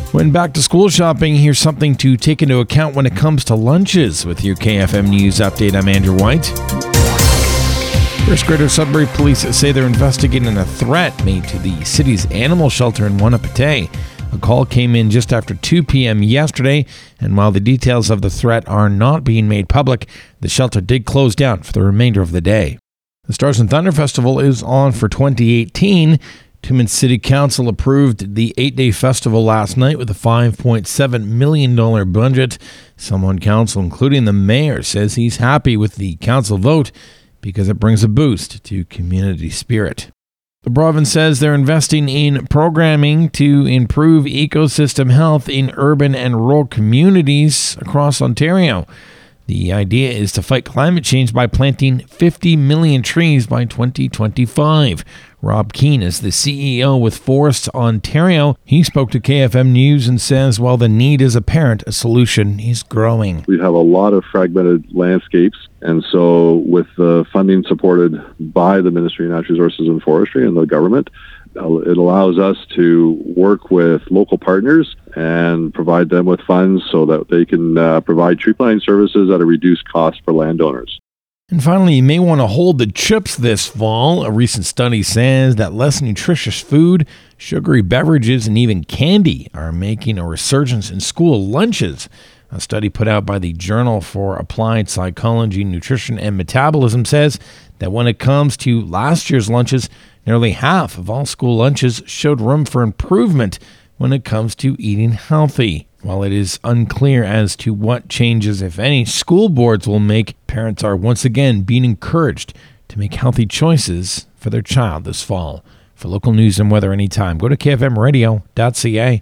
When back to school shopping, here's something to take into account when it comes to lunches. With your KFM News Update, I'm Andrew White. First Greater Sudbury Police say they're investigating a threat made to the city's animal shelter in Wahnapitae. A call came in just after 2 p.m. yesterday, and while the details of the threat are not being made public, the shelter did close down for the remainder of the day. The Stars and Thunder Festival is on for 2018. Timmins City Council approved the 8-day festival last night with a $5.7 million budget. Someone on council, including the mayor, says he's happy with the council vote because it brings a boost to community spirit. The province says they're investing in programming to improve ecosystem health in urban and rural communities across Ontario. The idea is to fight climate change by planting 50 million trees by 2025. Rob Keane is the CEO with Forests Ontario. He spoke to KFM News and says while the need is apparent, a solution is growing. We have a lot of fragmented landscapes, and so with the funding supported by the Ministry of Natural Resources and Forestry and the government, it allows us to work with local partners and provide them with funds so that they can provide tree planting services at a reduced cost for landowners. And finally, you may want to hold the chips this fall. A recent study says that less nutritious food, sugary beverages, and even candy are making a resurgence in school lunches. A study put out by the Journal for Applied Psychology, Nutrition, and Metabolism says that when it comes to last year's lunches, nearly half of all school lunches showed room for improvement when it comes to eating healthy. While it is unclear as to what changes, if any, school boards will make, parents are once again being encouraged to make healthy choices for their child this fall. For local news and weather anytime, go to kfmradio.ca.